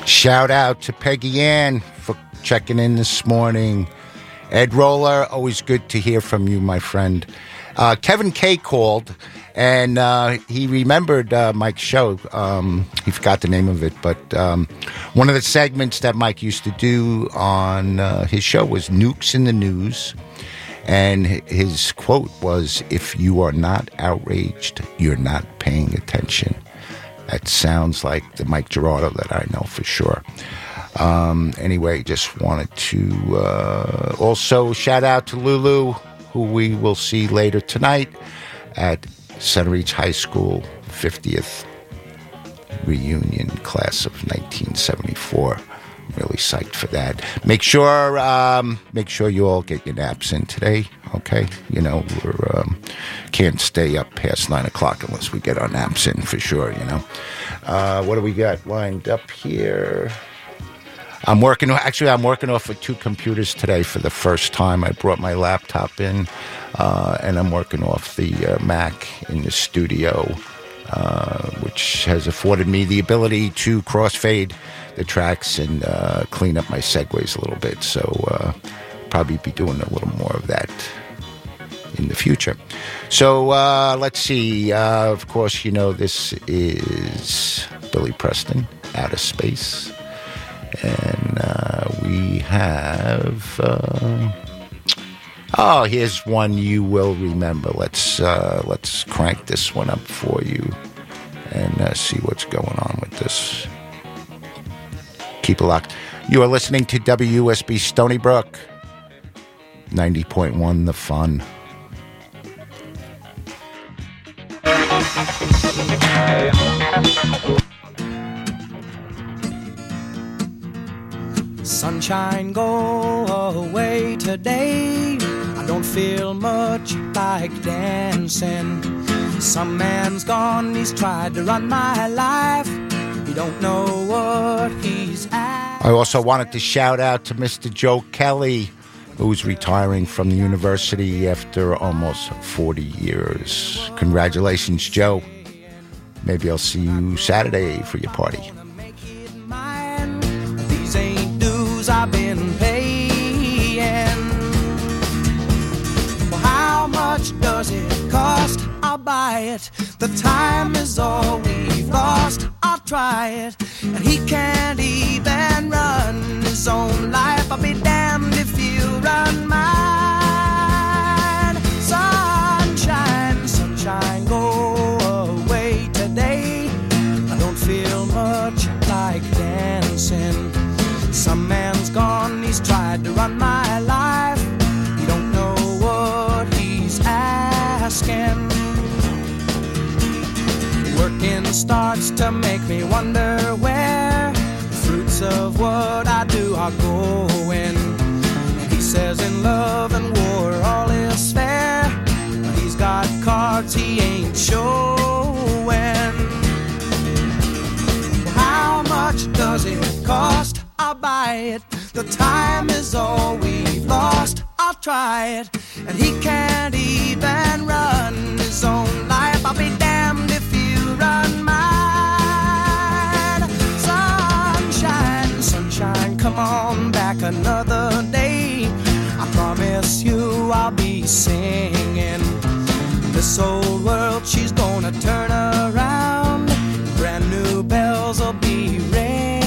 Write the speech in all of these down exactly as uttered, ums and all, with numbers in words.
Shout out to Peggy Ann for checking in this morning. Ed Roller, always good to hear from you, my friend. Uh, Kevin K called, and uh, he remembered uh, Mike's show. Um, he forgot the name of it, but um, one of the segments that Mike used to do on uh, his show was Nukes in the News. And his quote was, "If you are not outraged, you're not paying attention." That sounds like the Mike Gerardo that I know for sure. Um, anyway, just wanted to uh, also shout out to Lulu, who we will see later tonight at Center Reach High School fiftieth reunion class of nineteen seventy-four. Really psyched for that. Make sure, um, make sure you all get your naps in today. Okay, you know we um, can't stay up past nine o'clock unless we get our naps in for sure. You know, uh, what do we got lined up here? I'm working. Actually, I'm working off of two computers today for the first time. I brought my laptop in, uh, and I'm working off the uh, Mac in the studio, uh, which has afforded me the ability to crossfade the tracks and uh, clean up my segues a little bit. So uh, probably be doing a little more of that in the future. So uh, let's see. Uh, of course, you know this is Billy Preston, Outer Space, and uh, we have. Uh, oh, here's one you will remember. Let's uh, let's crank this one up for you and uh, see what's going on with this. Keep it locked. You are listening to W U S B Stony Brook, ninety point one The Fun. Sunshine, go away today. I don't feel much like dancing. Some man's gone, he's tried to run my life. You don't know what he's at. I also wanted to shout out to Mister Joe Kelly, who's retiring from the university after almost forty years. Congratulations, Joe. Maybe I'll see you Saturday for your party. These ain't dues I've been paying. Well, how much does it cost? I'll buy it. The time is all we've lost. I'll try it. And he can't even run his own life. I'll be damned if you run mine. Sunshine, sunshine, go away today. I don't feel much like dancing. Some man's gone, he's tried to run my life. You don't know what he's asking. Working starts to make me wonder where the fruits of what I do are going. He says in love and war all is fair, but he's got cards he ain't showing. How much does it cost? I'll buy it. The time is all we've lost. I'll try it. And he can't even run his own life. I'll be damned if you run mine. Sunshine, sunshine, come on back another day. I promise you I'll be singing. This old world, she's gonna turn around. Brand new bells will be ringing.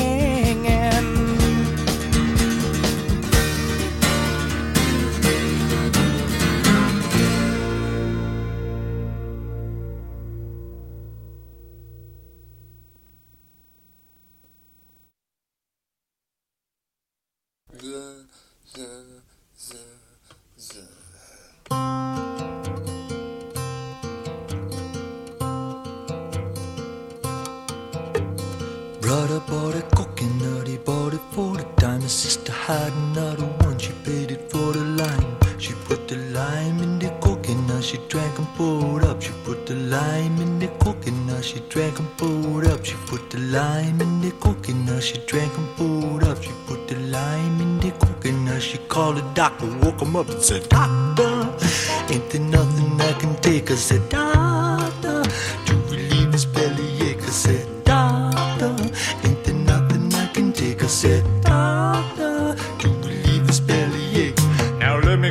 Brother bought a coconut, he bought it for the dime. His sister had another one, she paid it for the lime. She put the lime in the coconut, she drank and poured up. She put the lime in the coconut, she drank and poured up. She put the lime in the coconut, she drank and poured up. She put the lime in the coconut, she called the doctor, woke him up and said, "Doctor, ain't there nothing I can take?" I said, "Doctor, to relieve his bellyache." I said, "Doctor, ain't there nothing I can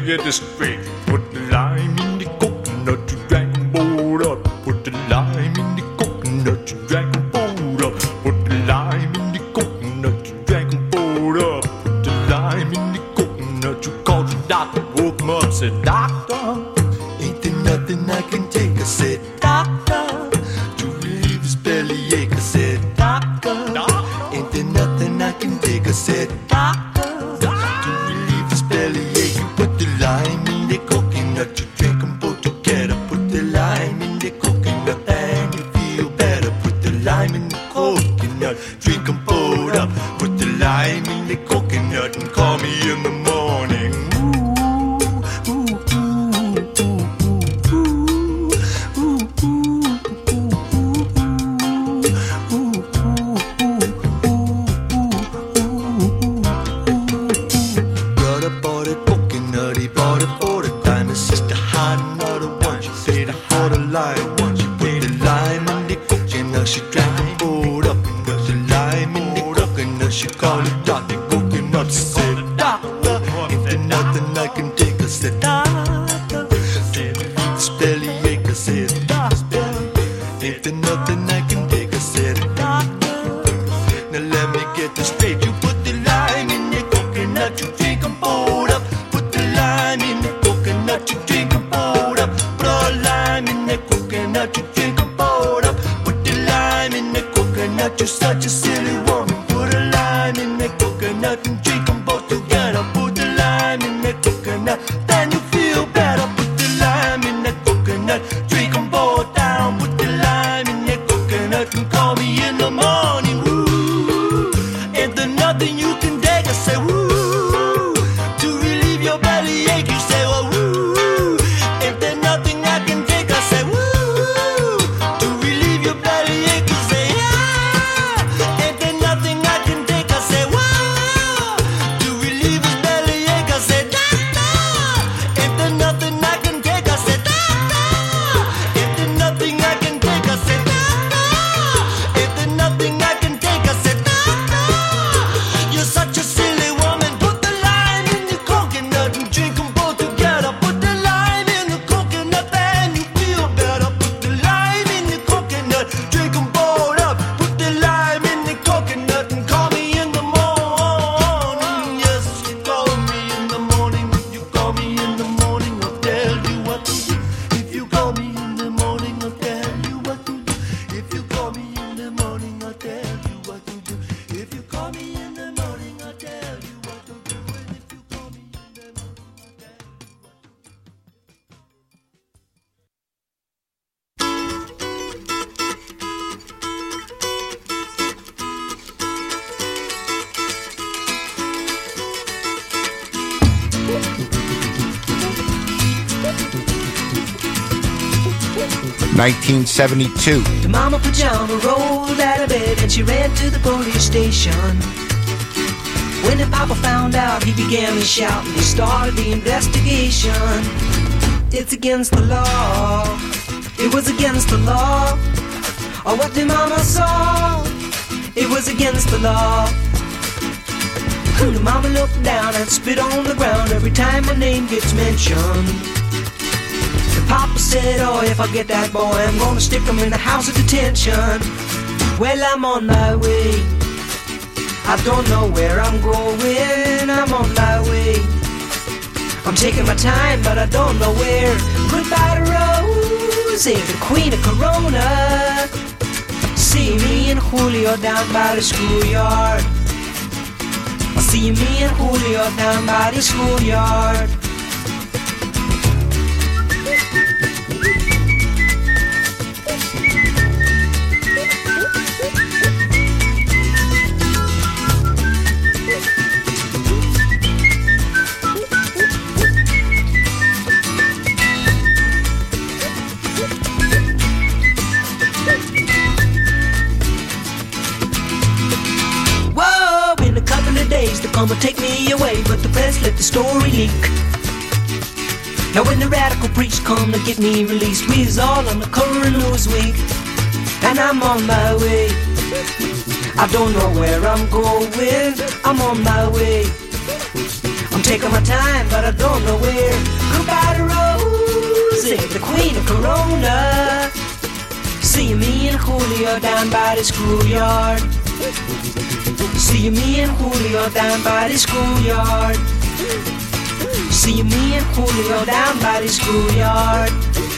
get this straight. Put the lime in the coconut, you drag and board up. Put the lime in the coconut, you drag and board up. Put the lime in the coconut, you drag and board up. Put the lime in the coconut, you called the doctor, woke him up, said, Doctor, ain't there nothing I can take? I said, Doctor, to relieve his bellyache. I said, Doctor, ain't there nothing I can take? I said, Doctor, to relieve his bellyache. You put the lime in the coconut, you drink them both together. Put the lime in the coconut and you feel better. Put the lime in the coconut, drink them both up. Put the lime in the coconut and call me in the morning. She drank the boat up and got the lime in the coconut. She called it Doctor Coconut. She said, Doctor, if there's nothing I can take, I said, Doctor, this bellyache. I said, Doctor, if there's nothing I can take, I said, Doctor. Now let me get this straight. You put the lime in the coconut, you drink them both up. Put the lime in the coconut, you drink them both up. Put all lime in the coconut, you drink them both up. You're such a silly woman. Put a lime in the coconut and drink them both together. Put the lime in the coconut, then you feel better. Put the lime in the coconut, drink them both down. Put the lime in the coconut and call me in the morning. Woo, ain't there nothing you can take? I say woo, to relieve your bellyache. You say well woo, ain't there nothing I can take? I say woo, to relieve your bellyache. You say yeah. nineteen seventy-two. The mama pajama rolled out of bed and she ran to the police station. When the papa found out, he began to shout and he started the investigation. It's against the law. It was against the law. Or what the mama saw. It was against the law. The mama looked down and spit on the ground every time my name gets mentioned. The papa said, oh, if I get that boy, I'm gonna stick him in the house of detention. Well, I'm on my way. I don't know where I'm going. I'm on my way. I'm taking my time, but I don't know where. Goodbye to Rose, the queen of Corona. See me and Julio down by the schoolyard. See me and Julio down by the schoolyard. They're gonna take me away, but the press let the story leak. Now when the radical preach come to get me released, we is all on the cover of Newsweek. And I'm on my way. I don't know where I'm going. I'm on my way. I'm taking my time, but I don't know where. Goodbye to Rosie, the queen of Corona. See me and Julio down by the schoolyard. See me and Julio down by the schoolyard. See me and Julio down by the schoolyard.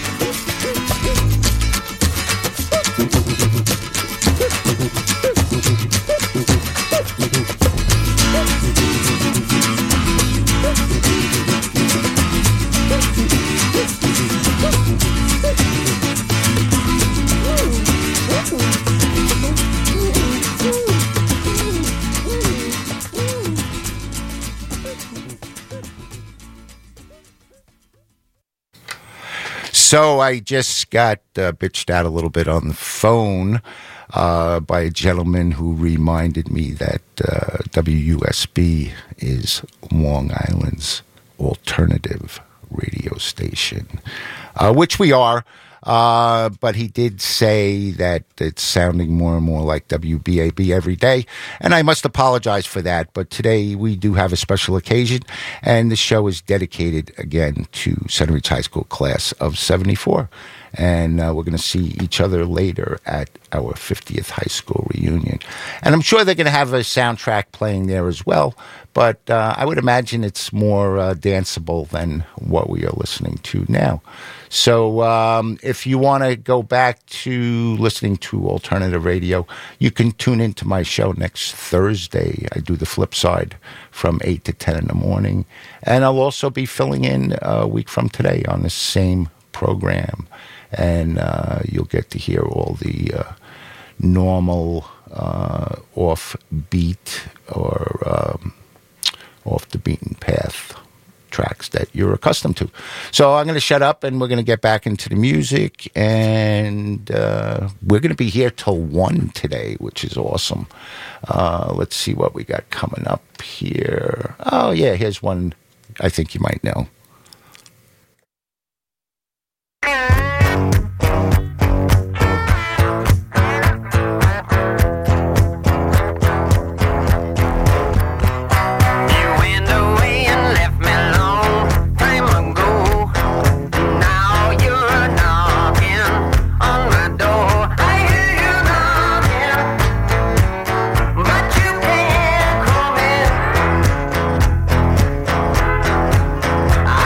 So I just got uh, bitched out a little bit on the phone uh, by a gentleman who reminded me that uh, W U S B is Long Island's alternative radio station, uh, which we are. Uh, but he did say that it's sounding more and more like W B A B every day, and I must apologize for that. But today we do have a special occasion, and the show is dedicated again to Center Ridge High School class of seventy-four. And uh, we're going to see each other later at our fiftieth high school reunion. And I'm sure they're going to have a soundtrack playing there as well, but uh, I would imagine it's more uh, danceable than what we are listening to now. So um, if you want to go back to listening to alternative radio, you can tune into my show next Thursday. I do the flip side from eight to ten in the morning. And I'll also be filling in a week from today on the same program. And uh, you'll get to hear all the uh, normal uh, off-beat or um, off-the-beaten path tracks that you're accustomed to. So I'm going to shut up and we're going to get back into the music, and uh, we're going to be here till one today, which is awesome. Uh, let's see what we got coming up here. Oh, yeah, here's one I think you might know. I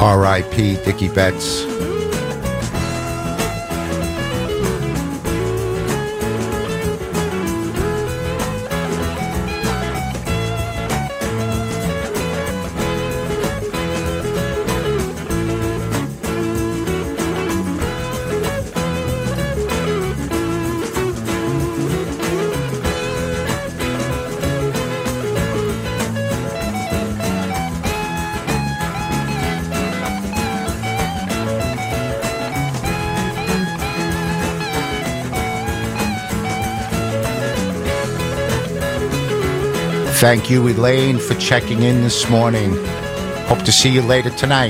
R I P Dickie Betts. Thank you, Elaine, for checking in this morning. Hope to see you later tonight.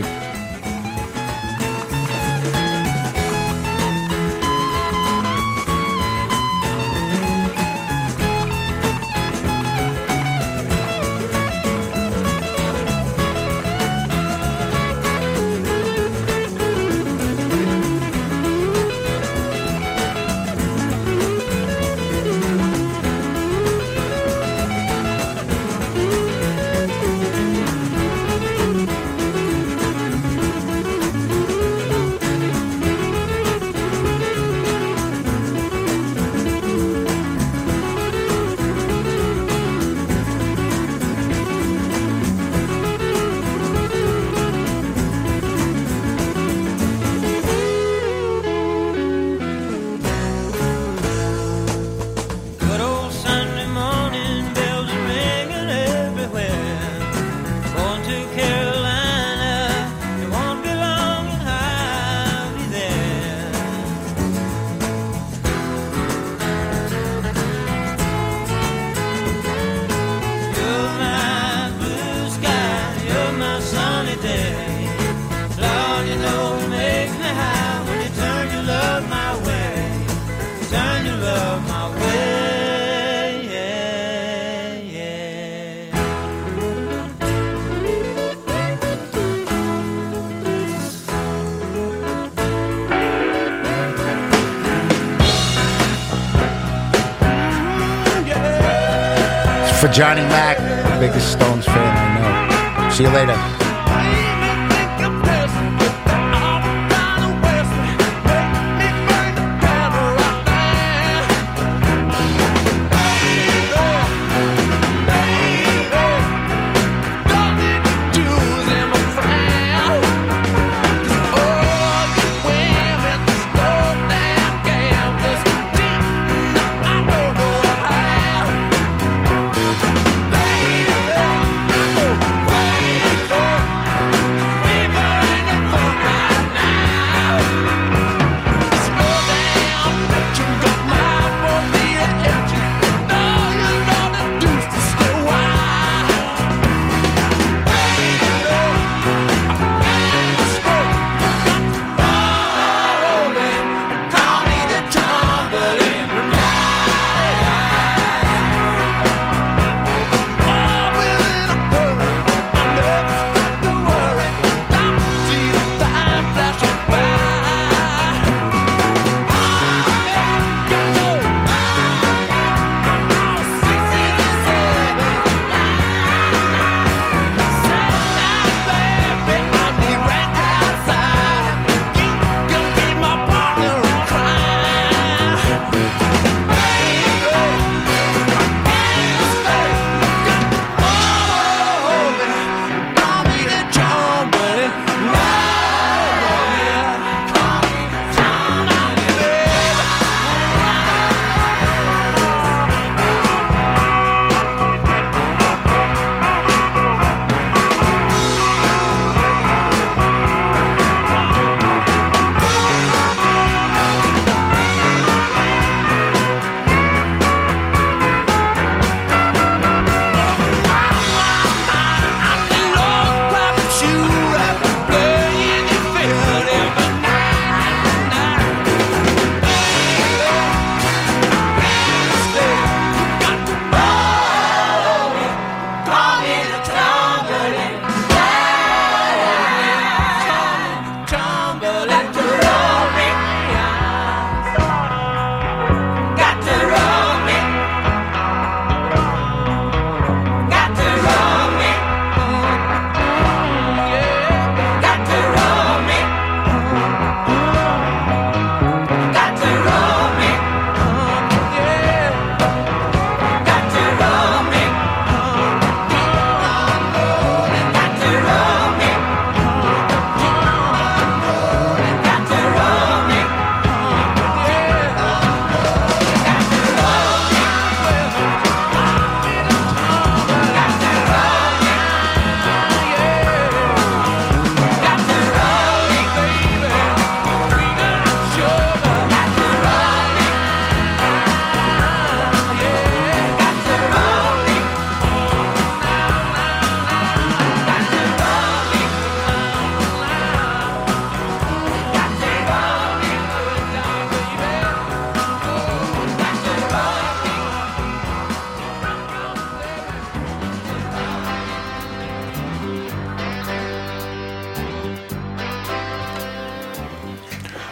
For Johnny Mac, biggest Stones fan I know. See you later. Oh,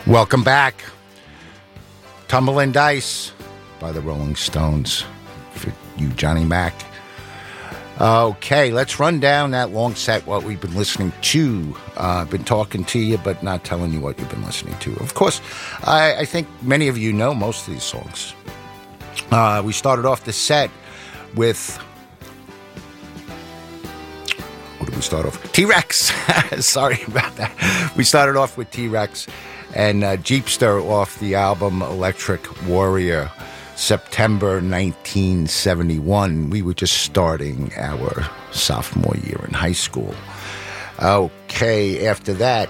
Welcome back. Tumbling Dice by the Rolling Stones for you, Johnny Mac. Okay, let's run down that long set, what we've been listening to. I've uh, been talking to you, but not telling you what you've been listening to. Of course, I, I think many of you know most of these songs. Uh, we started off the set with... What did we start off? T-Rex. Sorry about that. We started off with T-Rex and uh, Jeepster off the album Electric Warrior, September nineteen seventy-one. We were just starting our sophomore year in high school. Okay, after that,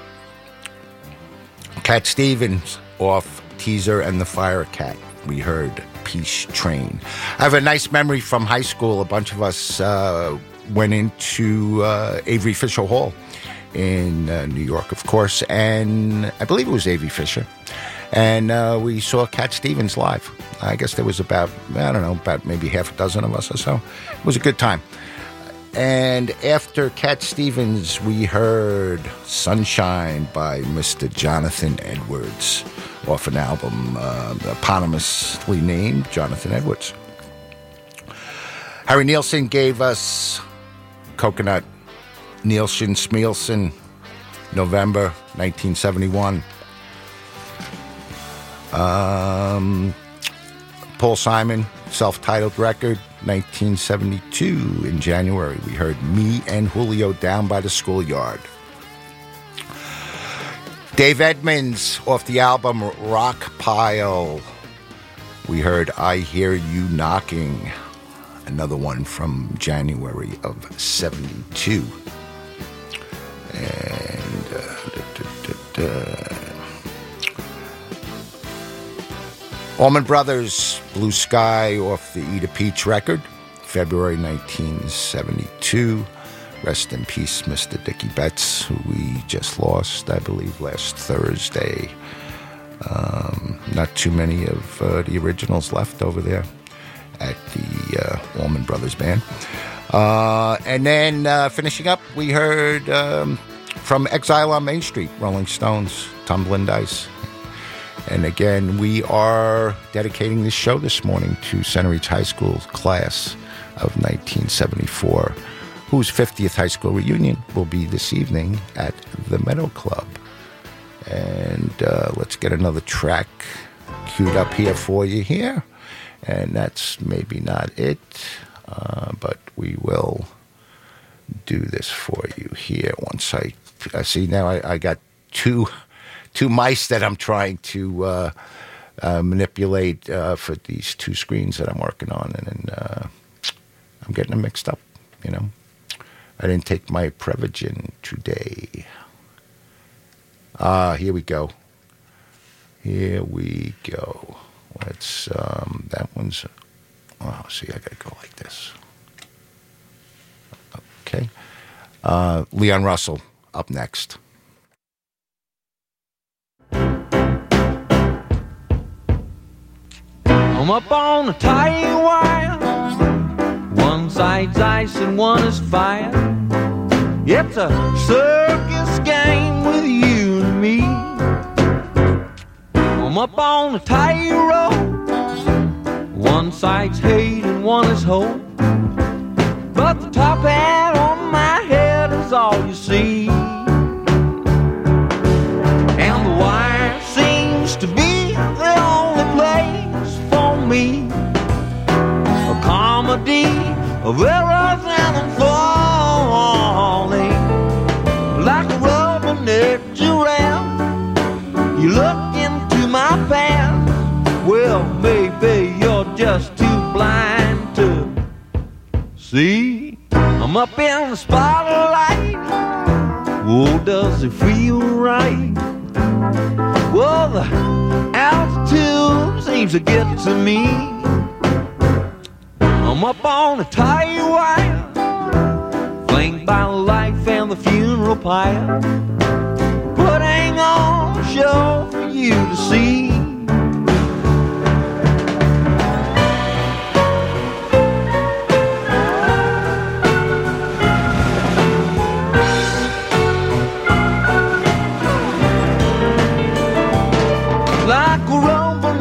Cat Stevens off Teaser and the Fire Cat. We heard Peace Train. I have a nice memory from high school. A bunch of us uh, went into uh, Avery Fisher Hall in uh, New York, of course, and I believe it was Avery Fisher. And uh, we saw Cat Stevens live. I guess there was about, I don't know, about maybe half a dozen of us or so. It was a good time. And after Cat Stevens, we heard Sunshine by Mister Jonathan Edwards off an album uh, eponymously named Jonathan Edwards. Harry Nilsson gave us Coconut. Nielsen Smielsen, November nineteen seventy-one. Um, Paul Simon, self-titled record, nineteen seventy-two. In January, we heard Me and Julio Down by the Schoolyard. Dave Edmunds, off the album Rock Pile, we heard I Hear You Knocking, another one from January of seventy-two. And uh, da, da, da, da. Allman Brothers, Blue Sky off the Eat a Peach record, February nineteen seventy-two. Rest in peace, Mister Dickie Betts, who we just lost, I believe, last Thursday. Um, not too many of uh, the originals left over there at the uh, Allman Brothers Band. Uh, and then uh, finishing up, we heard um, from Exile on Main Street, Rolling Stones, Tumbling Dice. And again, we are dedicating this show this morning to Center Reach High School's class of nineteen seventy-four, whose fiftieth high school reunion will be this evening at the Meadow Club. And uh, let's get another track queued up here for you here. And that's maybe not it. Uh, but we will do this for you here once I, I see now I, I got two two mice that I'm trying to uh, uh, manipulate uh, for these two screens that I'm working on, and, and uh, I'm getting them mixed up, you know. I didn't take my Prevagen today. Ah, here we go. Here we go. Let's, um, that one's... Oh, see, I gotta go like this. Okay. Uh, Leon Russell, up next. I'm up on a tight wire. One side's ice and one is fire. It's a circus game with you and me. I'm up on a tight rope. One side's hate and one is hope. But the top hat on my head is all you see. And the wire seems to be the only place for me. A comedy of errors and falling. Like a rubber-necked giraffe, you look into my past. Well, maybe you're just too blind to see. I'm up in the spotlight. Whoa, does it feel right? Well, the altitude seems to get to me. I'm up on a tight wire, flanked by life and the funeral pyre, putting on a show for you to see.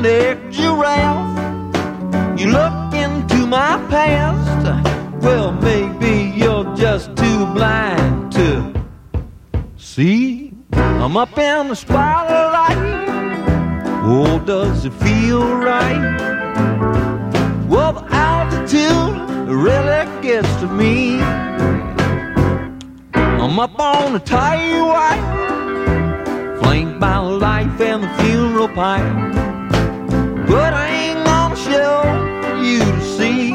long-necked giraffe. You look into my past, well, maybe you're just too blind to see. I'm up in the spotlight. Oh, does it feel right? Well, the altitude really gets to me. I'm up on a tight wire, flanked by life and the funeral pyre. But I ain't gonna show you to see.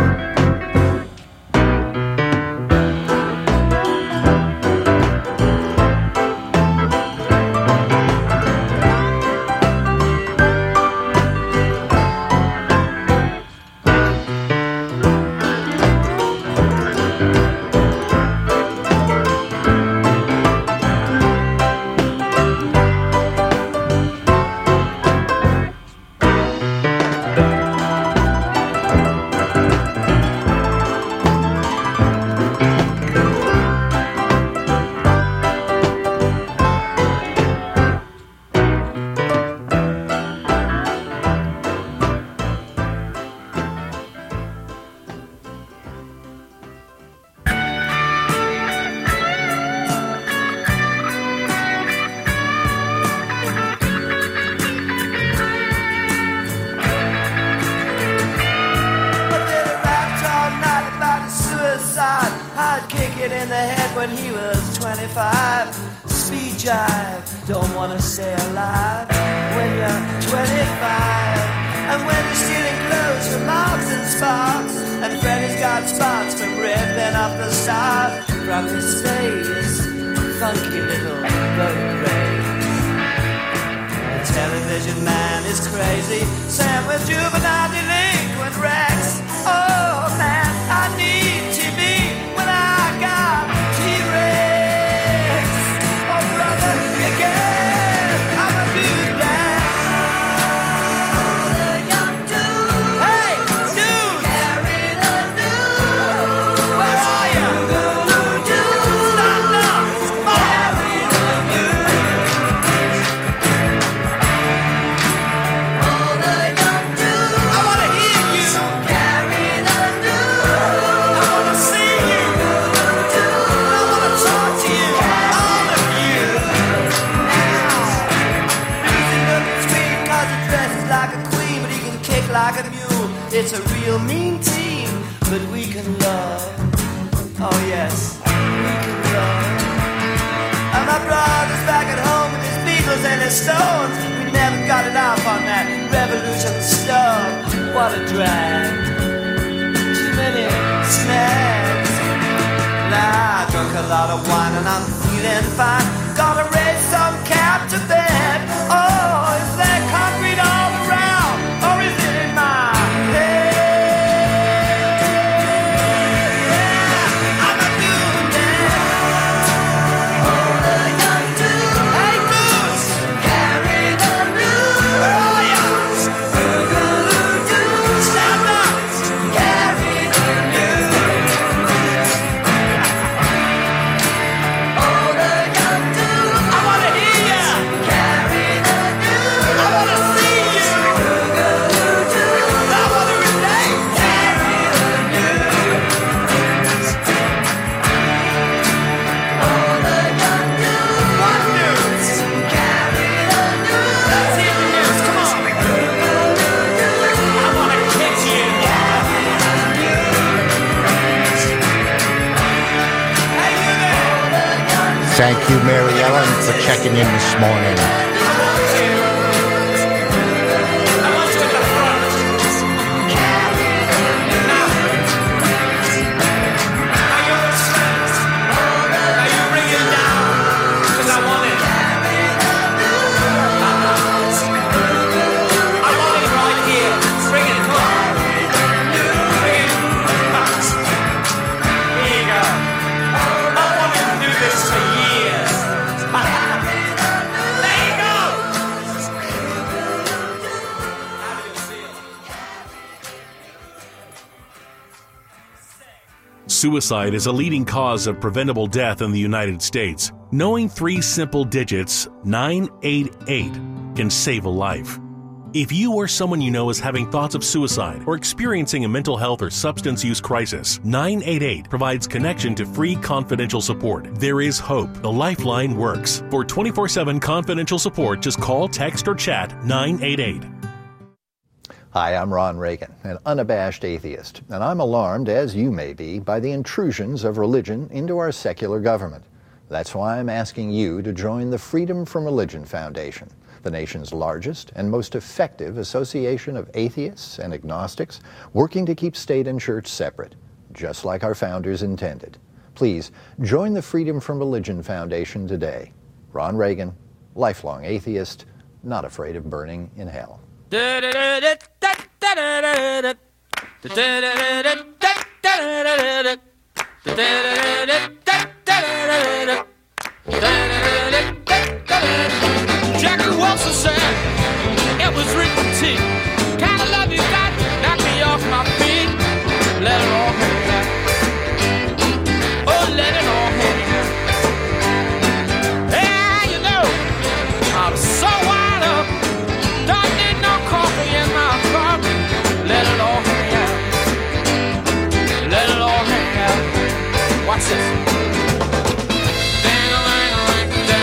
Thank you, Mary Ellen, for checking in this morning. Suicide is a leading cause of preventable death in the United States. Knowing three simple digits, nine eight eight, can save a life. If you or someone you know is having thoughts of suicide or experiencing a mental health or substance use crisis, nine eight eight provides connection to free confidential support. There is hope. The Lifeline works. For twenty-four seven confidential support, just call, text, or chat nine eight eight. Hi, I'm Ron Reagan, an unabashed atheist, and I'm alarmed, as you may be, by the intrusions of religion into our secular government. That's why I'm asking you to join the Freedom from Religion Foundation, the nation's largest and most effective association of atheists and agnostics working to keep state and church separate, just like our founders intended. Please join the Freedom from Religion Foundation today. Ron Reagan, lifelong atheist, not afraid of burning in hell. Jackie Wilson said it was written T. Kind of love you got, knock me off my feet. Let it all hang out. Oh, let it all hang out. Yeah, you know, I'm so wired up. Don't need no coffee in my cup. Let it all hang out. Let it all hang out. Watch this. Dang-a-lang-a-lang, dang.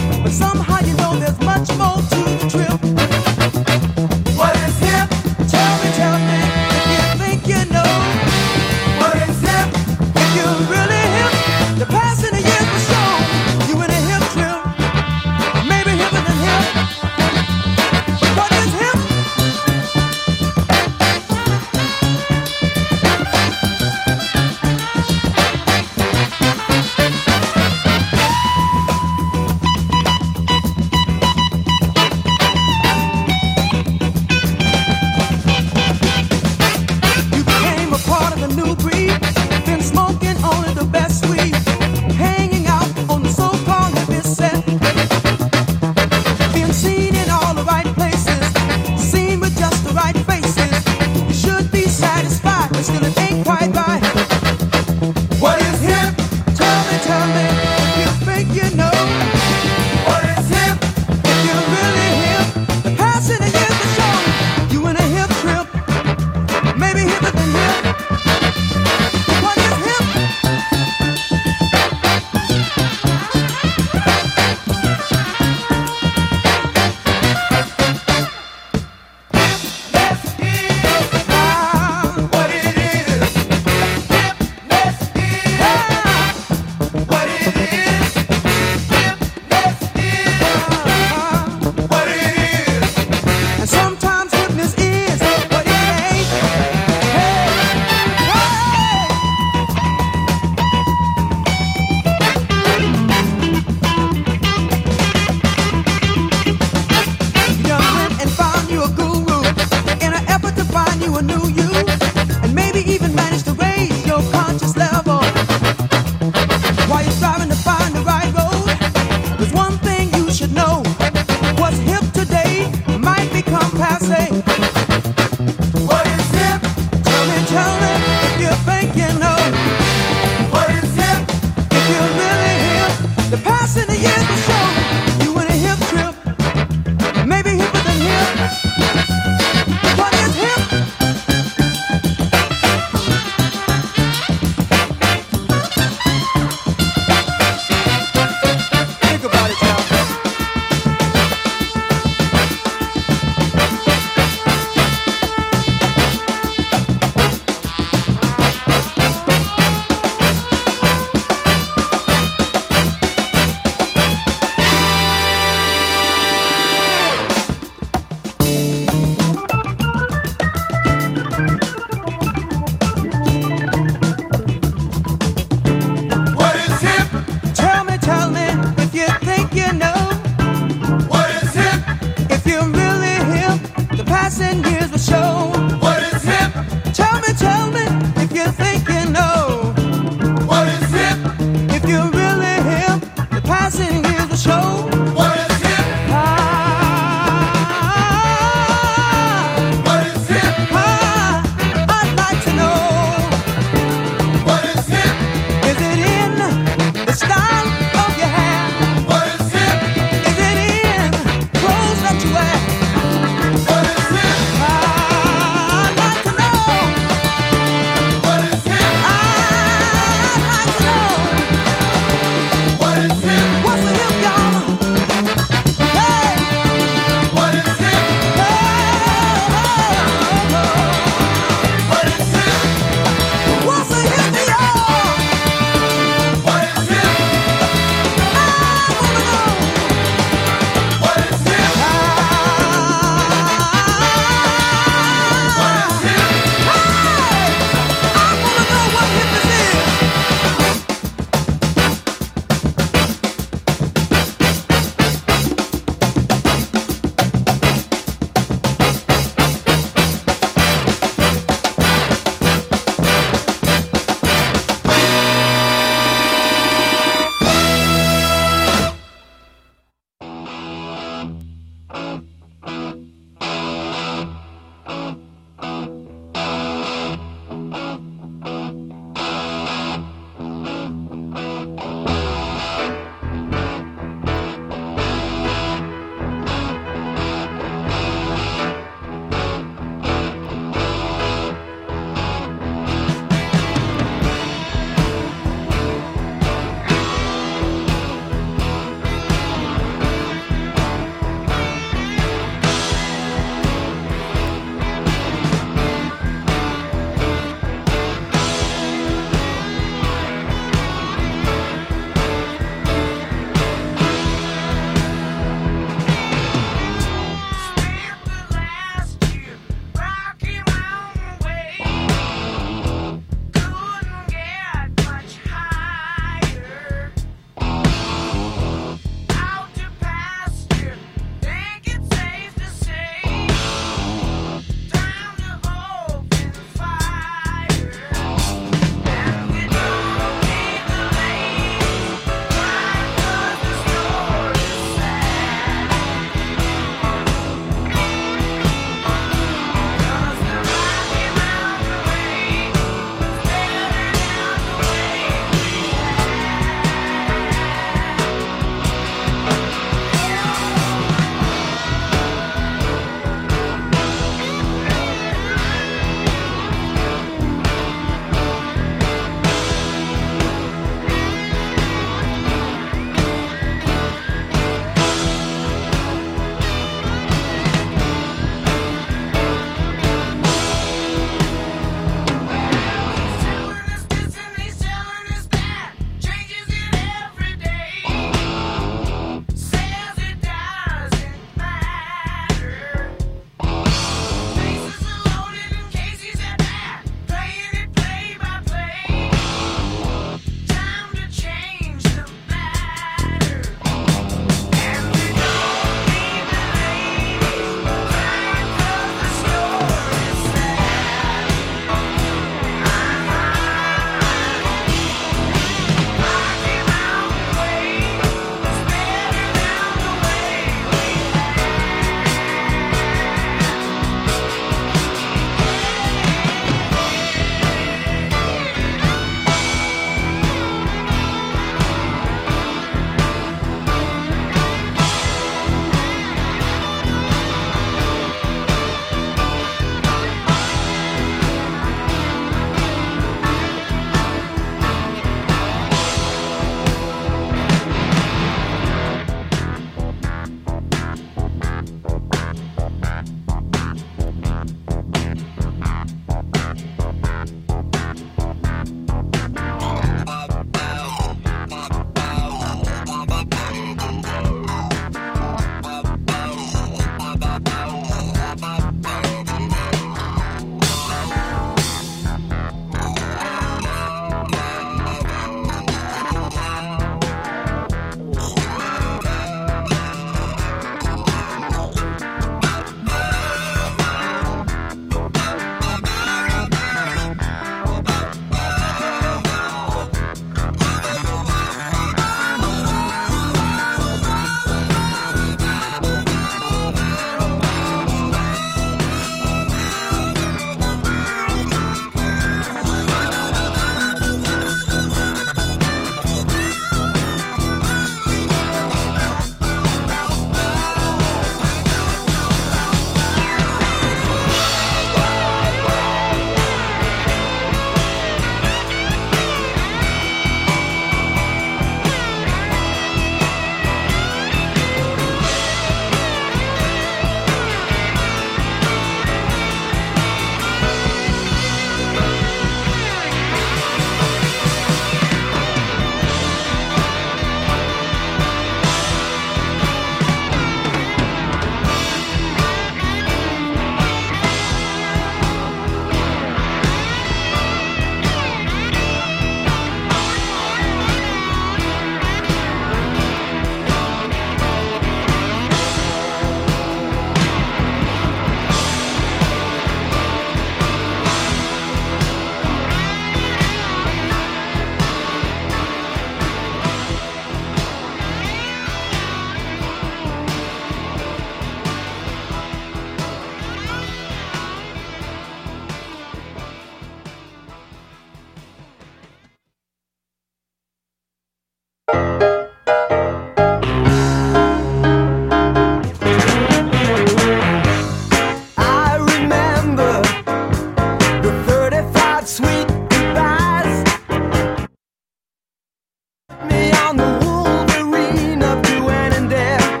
Me on the Wolverine of Duanendale.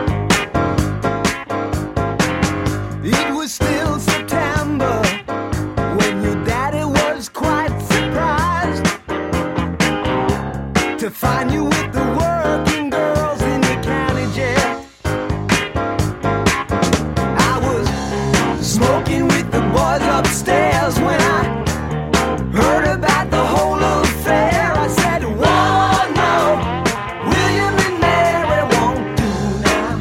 It was still September when your daddy was quite surprised to find you with the working girls in the county jail. I was smoking with the boys upstairs when I heard about the whole affair. I said, whoa, no, William and Mary won't do now.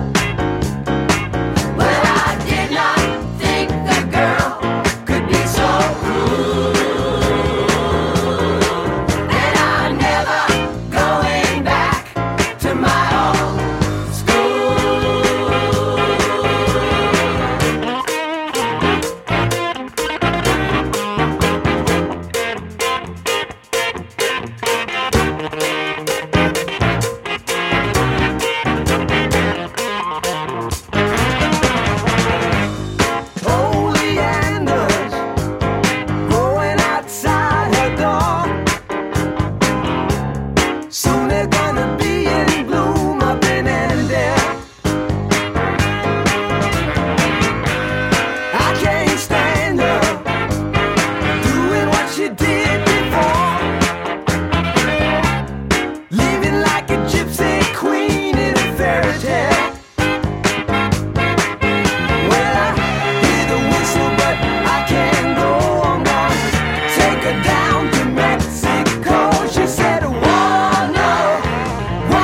But I did not think the girl could be so rude. And I'm never going back to my old Oleanders growing outside her door. Soon they're gonna be in bloom up in Annandale. I can't stand her doing what she did before, living like a gypsy queen in a fairy tale. Well, I hear the whistle, but I can't go. I'm gonna take her down to Mexico. She said, whoa, no,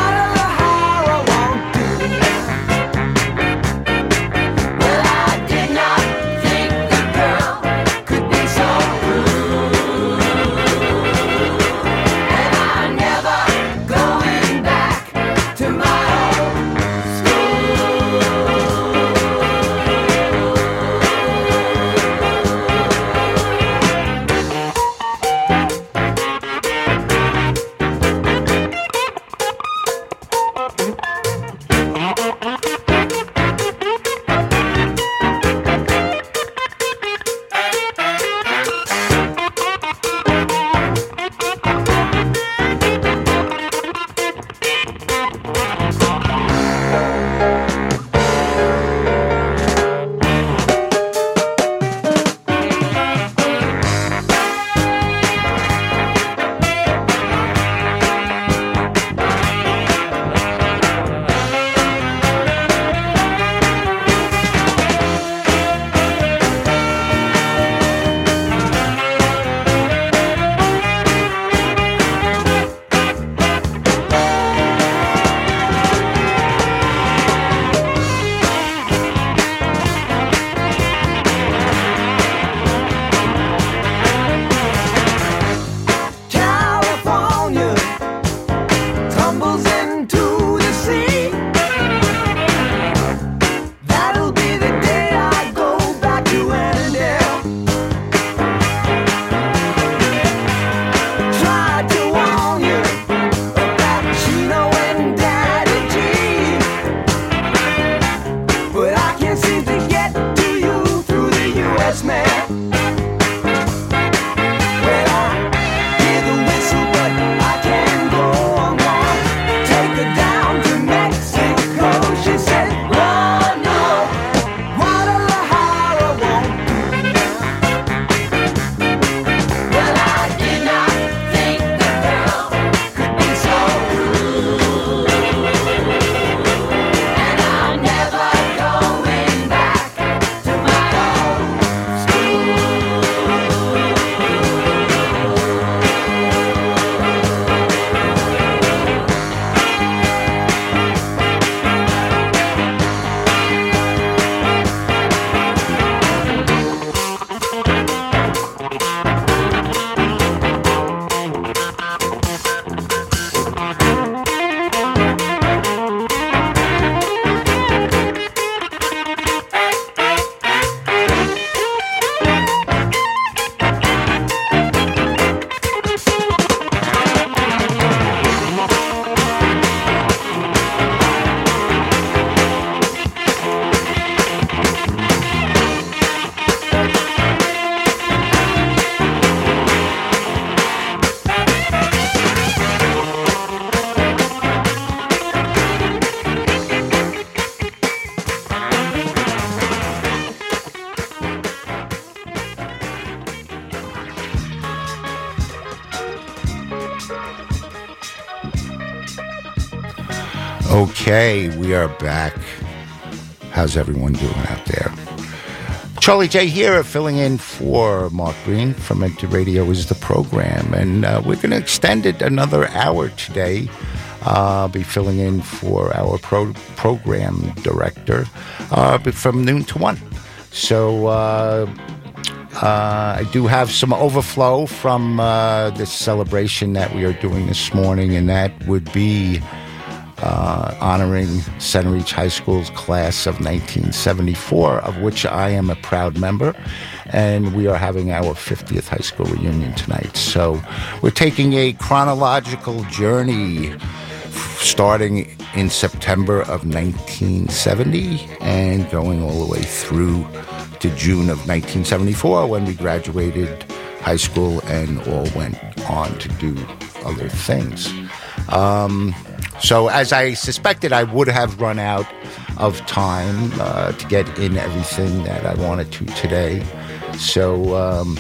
Okay, we are back. How's everyone doing out there? Charlie J here, filling in for Mark Green from Enter Radio is the program, and uh, we're going to extend it another hour today. Uh, I'll be filling in for our pro- program director uh, from noon to one. So uh, uh, I do have some overflow from uh, this celebration that we are doing this morning, and that would be Uh, honoring Center Reach High School's class of nineteen seventy-four, of which I am a proud member, and we are having our fiftieth high school reunion tonight. So we're taking a chronological journey starting in September of nineteen seventy and going all the way through to June of nineteen seventy-four, when we graduated high school and all went on to do other things. Um... So, as I suspected, I would have run out of time uh, to get in everything that I wanted to today. So, um,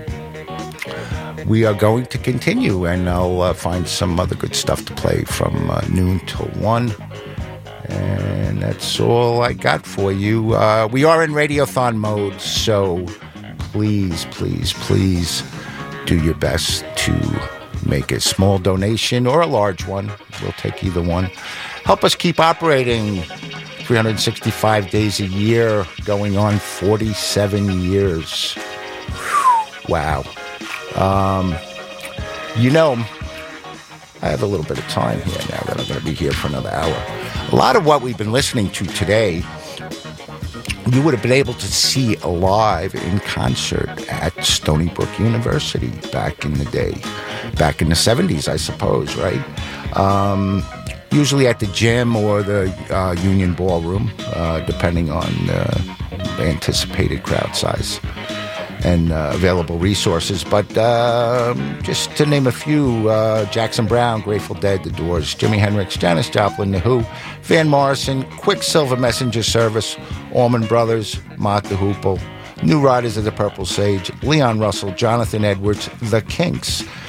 we are going to continue, and I'll uh, find some other good stuff to play from uh, noon till one. And that's all I got for you. Uh, we are in Radiothon mode, so please, please, please do your best to make a small donation or a large one. We'll take either one. Help us keep operating three hundred sixty-five days a year, going on forty-seven years. Wow. Um, you know, I have a little bit of time here now that I'm going to be here for another hour. A lot of what we've been listening to today, you would have been able to see live in concert at Stony Brook University back in the day. Back in the seventies, I suppose, right? Um, usually at the gym or the uh, Union Ballroom, uh, depending on uh, anticipated crowd size and uh, available resources. But uh, just to name a few, uh, Jackson Browne, Grateful Dead, The Doors, Jimi Hendrix, Janis Joplin, The Who, Van Morrison, Quicksilver Messenger Service, Allman Brothers, Mott the Hoople, New Riders of the Purple Sage, Leon Russell, Jonathan Edwards, The Kinks,